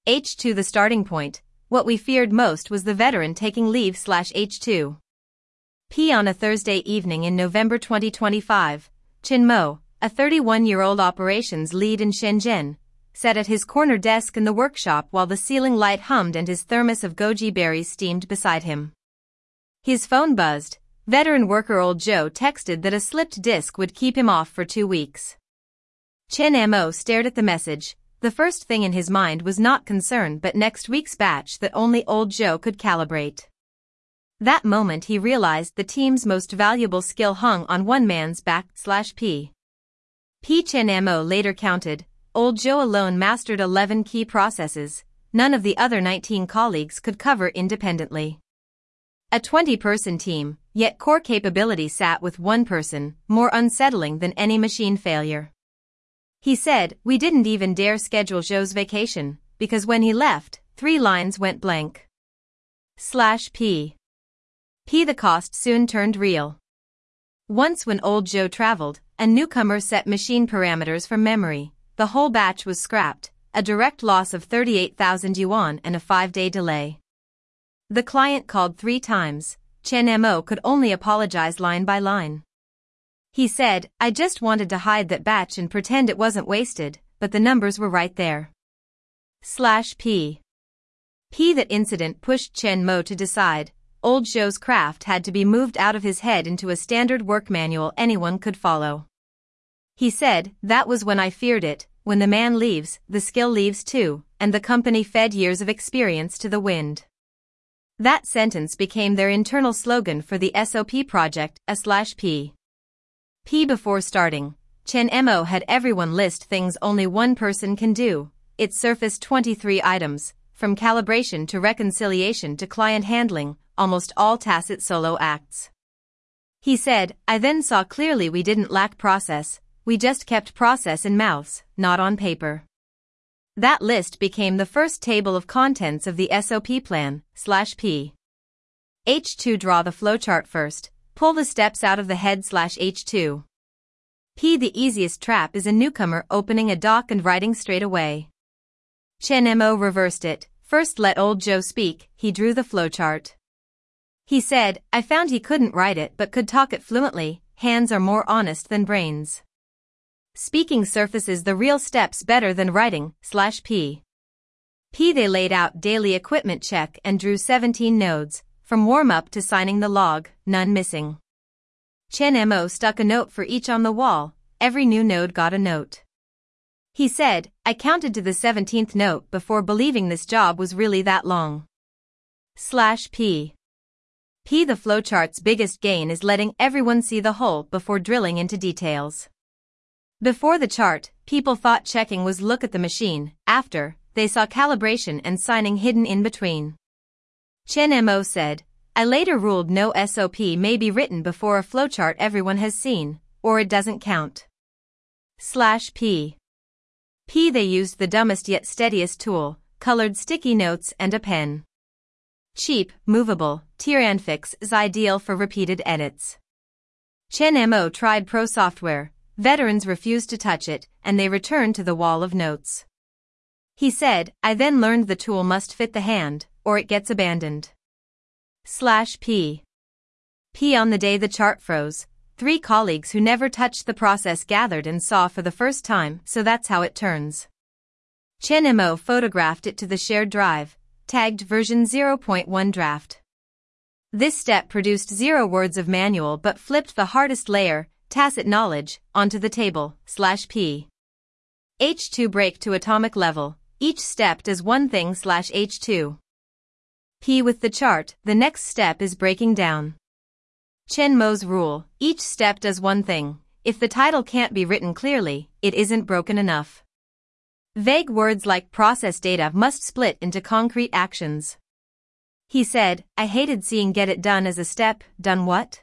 H2 the starting point. What we feared most was the veteran taking leave /H2. P on a Thursday evening in November 2025, Chen Mo, a 31-year-old operations lead in Shenzhen, sat at his corner desk in the workshop while the ceiling light hummed and his thermos of goji berries steamed beside him. His phone buzzed. Veteran worker Old Joe texted that a slipped disc would keep him off for 2 weeks. Chen Mo stared at the message. The first thing in his mind was not concern but next week's batch that only Old Joe could calibrate. That moment he realized the team's most valuable skill hung on one man's back/P. Chen Mo later counted. Old Joe alone mastered 11 key processes, none of the other 19 colleagues could cover independently. A 20-person team, yet core capability sat with one person, more unsettling than any machine failure. He said, "We didn't even dare schedule Joe's vacation, because when he left, 3 lines went blank." /P. The cost soon turned real. Once when Old Joe traveled, a newcomer set machine parameters from memory. The whole batch was scrapped, a direct loss of 38,000 yuan and a 5-day delay. The client called 3 times. Chen Mo could only apologize line by line. He said, "I just wanted to hide that batch and pretend it wasn't wasted, but the numbers were right there." /P. That incident pushed Chen Mo to decide. Old Joe's craft had to be moved out of his head into a standard work manual anyone could follow. He said, "That was when I feared it. When the man leaves, the skill leaves too, and the company fed years of experience to the wind." That sentence became their internal slogan for the SOP project, /P. Before starting, Chen Mo had everyone list things only one person can do. It surfaced 23 items, from calibration to reconciliation to client handling, almost all tacit solo acts. He said, "I then saw clearly we didn't lack process, we just kept process in mouths, not on paper." That list became the first table of contents of the SOP plan, /P. H2 Draw the flowchart first, pull the steps out of the head /H2. The easiest trap is a newcomer opening a doc and writing straight away. Chen Mo reversed it. First let Old Joe speak, he drew the flowchart. He said, "I found he couldn't write it but could talk it fluently, hands are more honest than brains. Speaking surfaces the real steps better than writing, /P. They laid out daily equipment check and drew 17 nodes, from warm-up to signing the log, none missing. Chen Mo stuck a note for each on the wall, every new node got a note. He said, "I counted to the 17th note before believing this job was really that long." /P. The flowchart's biggest gain is letting everyone see the whole before drilling into details. Before the chart, people thought checking was look at the machine, after, they saw calibration and signing hidden in between. Chen Mo said, "I later ruled no SOP may be written before a flowchart everyone has seen, or it doesn't count." /P. They used the dumbest yet steadiest tool, colored sticky notes and a pen. Cheap, movable, Tiranfix is ideal for repeated edits. Chen Mo tried Pro Software. Veterans refused to touch it, and they returned to the wall of notes. He said, "I then learned the tool must fit the hand, or it gets abandoned." /P. On the day the chart froze, 3 colleagues who never touched the process gathered and saw for the first time, so that's how it turns. Chen Mo photographed it to the shared drive, tagged version 0.1 draft. This step produced 0 words of manual but flipped the hardest layer, tacit knowledge, onto the table, /P. H2 break to atomic level, each step does one thing /H2. With the chart, the next step is breaking down. Chen Mo's rule, each step does one thing, if the title can't be written clearly, it isn't broken enough. Vague words like process data must split into concrete actions. He said, "I hated seeing get it done as a step, done what?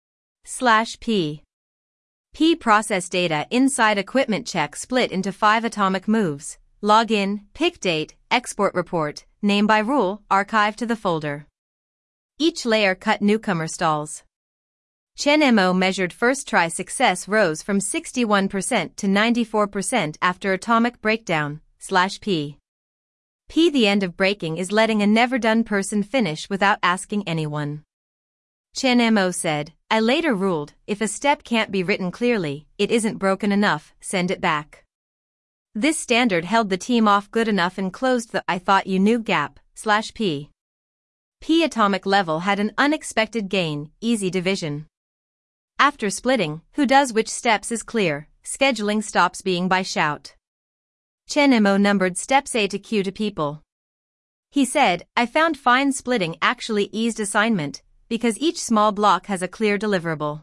/P. Process data inside equipment check split into 5 atomic moves, login, pick date, export report, name by rule, archive to the folder. Each layer cut newcomer stalls. Chen Mo measured first try success rose from 61% to 94% after atomic breakdown, /P. P. The end of breaking is letting a never-done person finish without asking anyone. Chen Mo said, I later ruled, if a step can't be written clearly, it isn't broken enough, send it back. This standard held the team off good enough and closed the I thought you knew gap, /P. P atomic level had an unexpected gain, easy division. After splitting, who does which steps is clear, scheduling stops being by shout. Chen Mo numbered steps A to Q to people. He said, I found fine splitting actually eased assignment, because each small block has a clear deliverable.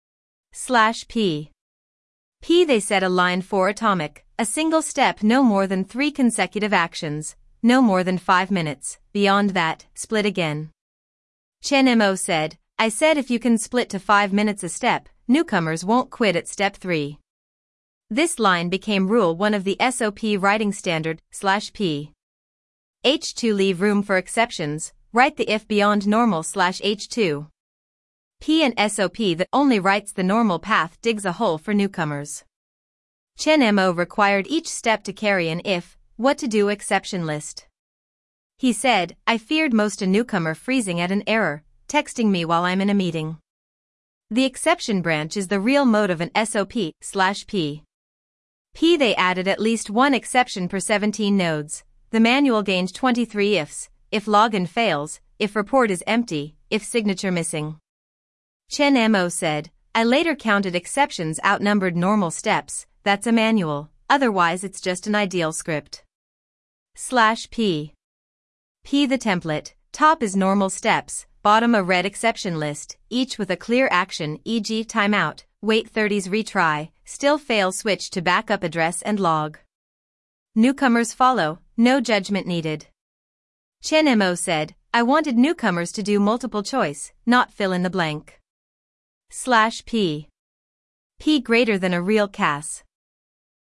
/P. P. They set a line for atomic, a single step no more than 3 consecutive actions, no more than 5 minutes, beyond that, split again. Chen Mo said, I said if you can split to 5 minutes a step, newcomers won't quit at step 3. This line became Rule 1 of the SOP writing standard, /P. H2 leave room for exceptions, write the if beyond normal /H2. P and SOP that only writes the normal path digs a hole for newcomers. Chen Mo required each step to carry an if, what to do exception list. He said, I feared most a newcomer freezing at an error, texting me while I'm in a meeting. The exception branch is the real mode of an SOP/P. P. They added at least one exception per 17 nodes. The manual gained 23 ifs, if login fails, if report is empty, if signature missing. Chen Mo said, I later counted exceptions outnumbered normal steps, that's a manual, otherwise it's just an ideal script. /P. P. The template, top is normal steps, bottom a red exception list, each with a clear action e.g. timeout, wait 30s retry, still fail switch to backup address and log. Newcomers follow, no judgment needed. Chen Mo said, I wanted newcomers to do multiple choice, not fill in the blank. /P. P greater than a real CAS.